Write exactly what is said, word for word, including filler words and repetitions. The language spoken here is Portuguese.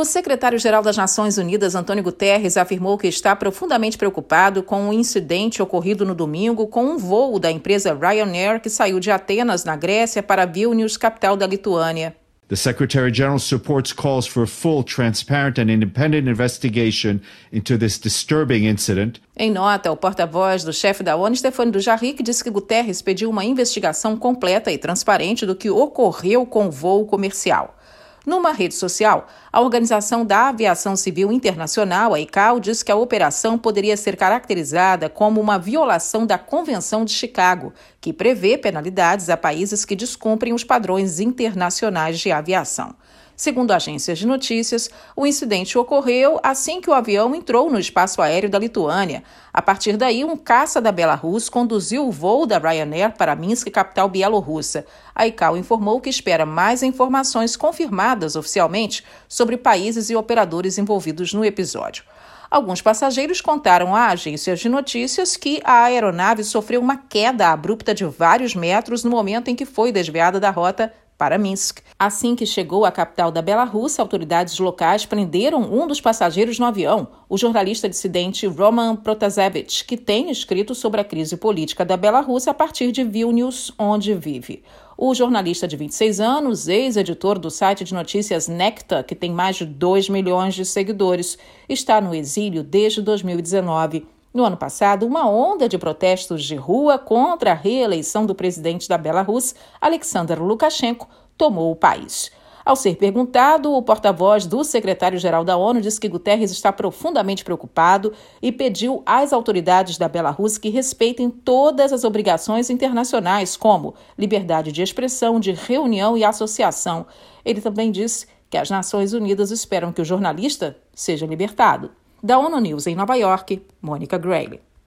O secretário-geral das Nações Unidas, Antônio Guterres, afirmou que está profundamente preocupado com um incidente ocorrido no domingo com um voo da empresa Ryanair que saiu de Atenas, na Grécia, para Vilnius, capital da Lituânia. The Secretary-General supports calls for a full, transparent and independent investigation into this disturbing incident. Em nota, o porta-voz do chefe da ONU, Stéphane Dujarric, disse que Guterres pediu uma investigação completa e transparente do que ocorreu com o voo comercial. Numa rede social, a Organização da Aviação Civil Internacional, a I C A O, diz que a operação poderia ser caracterizada como uma violação da Convenção de Chicago, que prevê penalidades a países que descumprem os padrões internacionais de aviação. Segundo agências de notícias, o incidente ocorreu assim que o avião entrou no espaço aéreo da Lituânia. A partir daí, um caça da Belarus conduziu o voo da Ryanair para Minsk, capital bielorrussa. A I C A O informou que espera mais informações confirmadas oficialmente sobre países e operadores envolvidos no episódio. Alguns passageiros contaram a agências de notícias que a aeronave sofreu uma queda abrupta de vários metros no momento em que foi desviada da rota para Minsk. Assim que chegou à capital da Belarus, autoridades locais prenderam um dos passageiros no avião, o jornalista dissidente Roman Protasevich, que tem escrito sobre a crise política da Belarus a partir de Vilnius, onde vive. O jornalista de vinte e seis anos, ex-editor do site de notícias Necta, que tem mais de dois milhões de seguidores, está no exílio desde dois mil e dezenove. No ano passado, uma onda de protestos de rua contra a reeleição do presidente da Belarus, Alexander Lukashenko, tomou o país. Ao ser perguntado, o porta-voz do secretário-geral da ONU disse que Guterres está profundamente preocupado e pediu às autoridades da Belarus que respeitem todas as obrigações internacionais, como liberdade de expressão, de reunião e associação. Ele também disse que as Nações Unidas esperam que o jornalista seja libertado. Da ONU News em Nova York, Mônica Grayle.